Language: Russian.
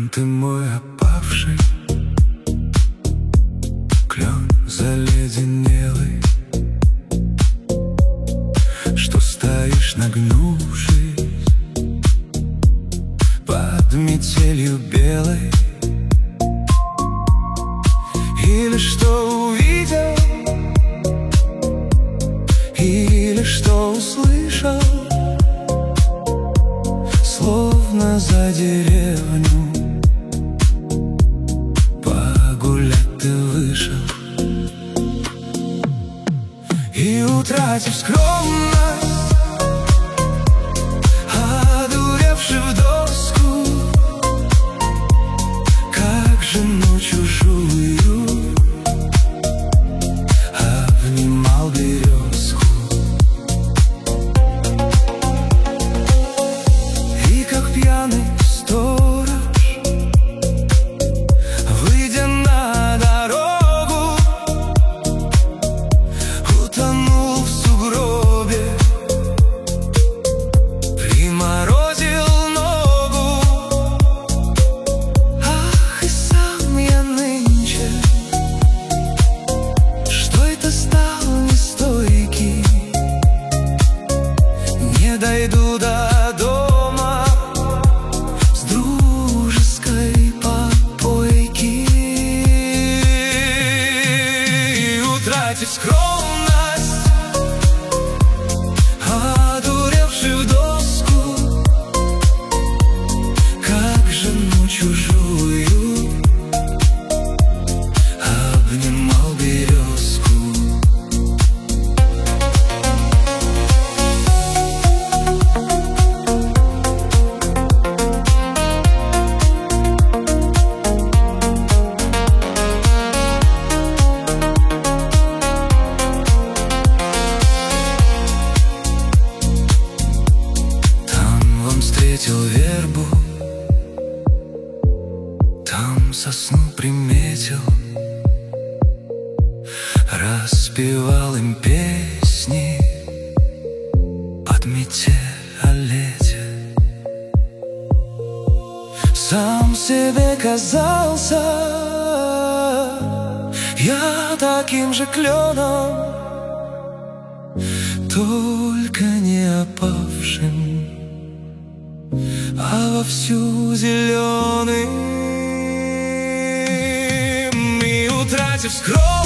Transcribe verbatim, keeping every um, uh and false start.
Клен ты мой опавший, клен заледенелый, что стоишь, нагнувшись под метелью белой. Или что увидел, или что услышал, словно за деревню погулять ты вышел. И, утратив скромность, одуревший в доску, как жену чужую, обнимал березку. И как пьяный сторож, выйдя на дорогу, утонул в сугробе, приморозил ногу. Ах, и сам я нынче, что это стал нестойкий, не дойду до дома с дружеской попойки. И, утратив скромность, одуревший в доску, как жену чужую, обнимал березку. Встретил вербу, там сосну приметил, распевал им песни под метель о лете. Сам себе казался я таким же кленом, только не опавшим, а вовсю зеленым. И, утратив скромность,